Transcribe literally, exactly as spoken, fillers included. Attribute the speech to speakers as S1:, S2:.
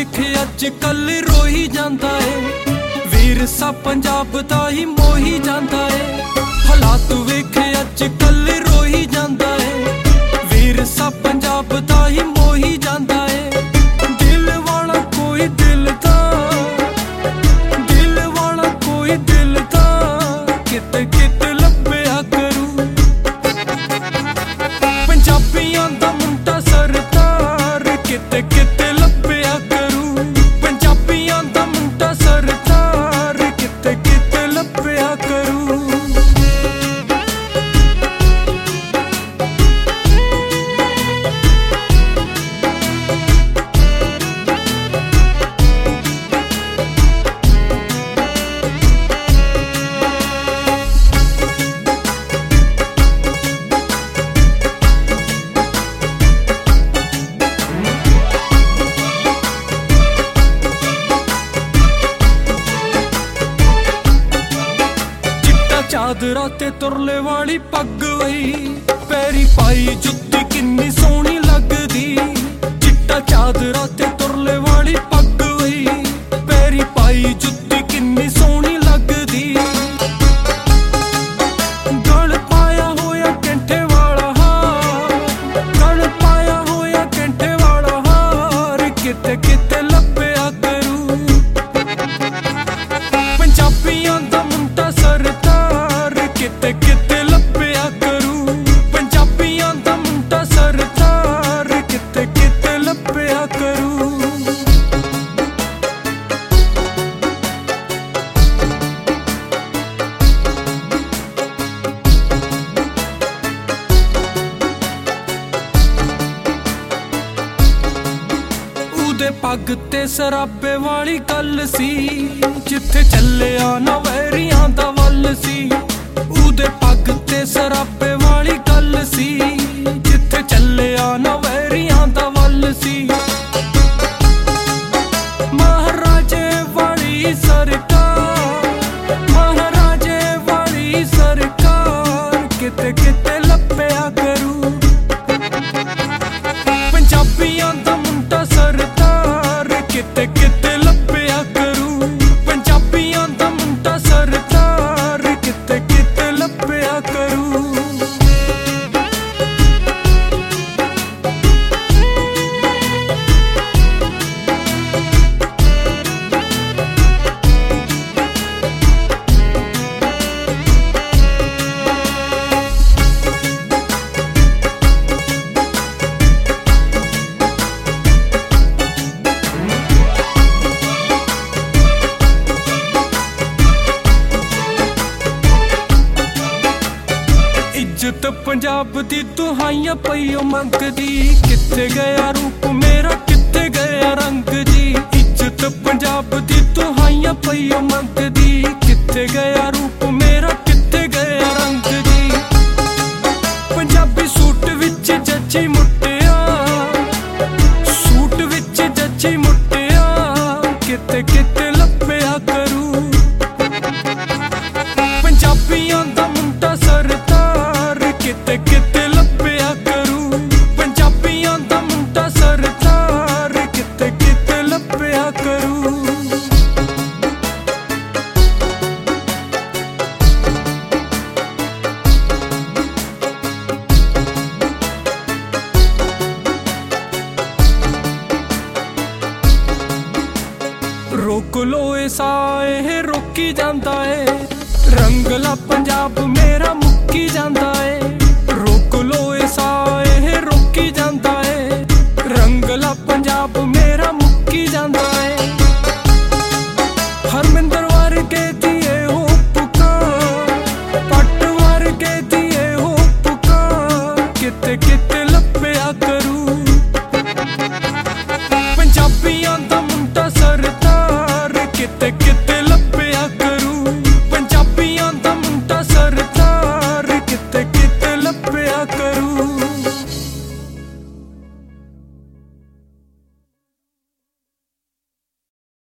S1: वेख अज कल रोही जांदा है, वीर सा पंजाब दा ही मोही जांदा है। हालात वेख अज कल रोही जांदा है, वीर सा पंजाब दा ही मोही जांदा है। दिल वाला कोई दिल दा, दिल वाला कोई दिल दा किते किते लभया करू। पंजाबियां दा मुंडा सरदार किते किते लभया करू। पंजाबियां दा मुंडा सरदार किते किते लभया करू। चादरा ते तुरले वाली पग वही, पैरी पाई जुत्ती किन्नी सोहनी लगदी। चिट्टा चादरा ते तुरले वाली पग वही, पैरी पाई जुत्ती किन्नी सोहनी लगदी। गल पाया होया कैंठे वाला हार, गल पाया होया कैंठे वाला हार किते किते लभया करू। पंजाबियां दा मुंडा सरदार किते किते लभया करू। पंजाबियां दा मुंडा सरदार किते किते लभया करू। उदे पग ते सराबे वाली गल सी, जिथे चलिया ना वैरियां दा वल सी। उदे पग ते सराबे वाली गल सी, जिथे चलिया ना वैरियां दा वल सी। महाराजे वाली सरकार, महाराजे वाली सरकार किते किते लभया करू। पंजाबियां दा मुंडा सरदार किते किते लभया करू। पंजाबियां दा मुंडा सरदार किते किते लभया करू। इज्जत पंजाब दी दुहाइयां पईओ मंगदी, किथे गया रूप मेरा किथे गया रंग जी। इज्जत पंजाब दी दुहाइयां पईओ मंगदी, किथे गया रूप मेरा किथे गया रंग जी। पंजाबी सूट विच जच्ची मुट्टिया, सूट विच जच्ची मुट्टिया किते किते लभया करू। पंजाबियां दा मुंडा सरदार किते किते लभया करू। पंजाबियां दा मुंडा सरदार किते किते लभया करू। रोक लो ए साए रोकी जांदा है, रंगला पंजाब मेरा मुक्की जांदा है। रोक लो ए साए रोकी जांदा है, रंगला पंजाब मेरा मुक्की जांदा है।